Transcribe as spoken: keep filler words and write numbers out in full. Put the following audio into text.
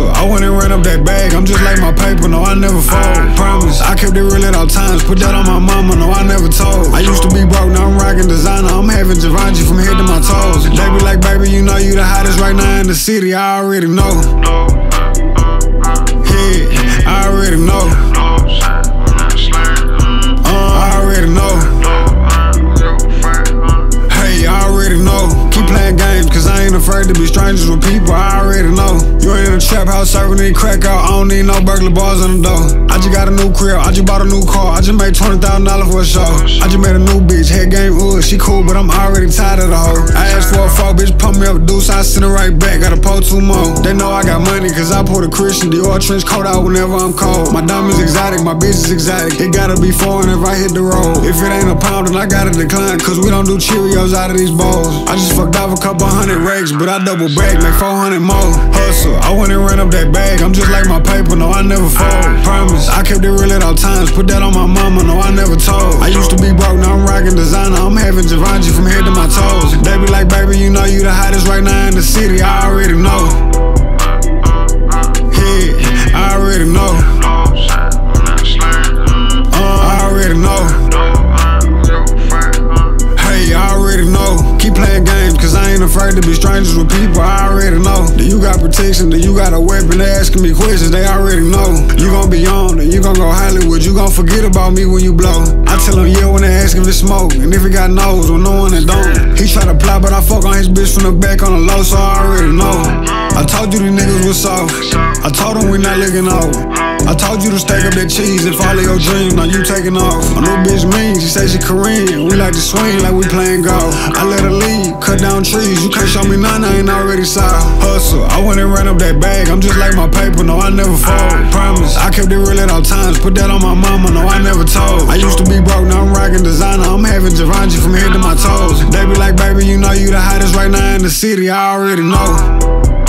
Hustle, I went and ran up that bag. I'm just like my paper, no, I never fold. Promise, I kept it real at all times. Put that on my mama, no, I never told. I used to be broke, now I'm rocking designer. I'm having Givenchy from head to my toes. They be like, baby, you know you the hottest right now in the city. I already know. Yeah, I already know. Uh, I already know. Hey, I already know. Keep playing games, cause I ain't afraid to be strangers with people. I already know. You ain't in a trap house serving any crack out. I don't need no burglar bars on the door. I just got a new crib, I just bought a new car. I just made twenty thousand dollars for a show. I just made a new bitch, head game hood. She cool, but I'm already tired of the hoe. I asked for a four, bitch, pump me up a deuce. I send it right back, gotta pull two more. They know I got money, cause I pull the Christian Dior trench coat out whenever I'm cold. My diamonds exotic, my bitch is exotic. It gotta be foreign if I hit the road. If it ain't a pound, then I gotta decline, cause we don't do Cheerios out of these bowls. I just fucked off a couple hundred racks, but I double back, make four hundred more. Hustle, I went and ran up that bag. I'm just like my paper, no, I never fold. Promise, I kept it real at all times. Put that on my mama, no, I never told. I used to be broke, now I'm rocking designer. I'm having Givenchy from head to my toes. They be like, baby, you know you the hottest right now in the city. I already know. Yeah, I already know. Uh, I already know. Hey, I already know. Keep playing games, cause I ain't afraid to be strangers with people. I already know. Do you got protection? Do you got a weapon? They asking me questions, they already know. You gon' be on, and you gon' go Hollywood. You gon' forget about me when you blow. I tell them yeah when they ask if it's smoke, and if it got nose, when no one that don't. He try to plot, but I fuck on his bitch from the back on the low, so I already know. I told you these niggas was soft. I told them we not looking old. I told you to stack up that cheese and follow your dreams, now you taking off. My new bitch mean, she say she Korean. We like to swing like we playing golf. I let her lead, cut down trees. You can't show me none, I ain't already saw. Hustle, I went and ran up that bag. I'm just like my paper, no, I never fold. Promise, I kept it real at all times. Put that on my mama, no, I never told. I used to be broke, now I'm rocking designer. I'm having Givenchy from head to my toes. They be like, baby, you know you the hottest right now in the city. I already know.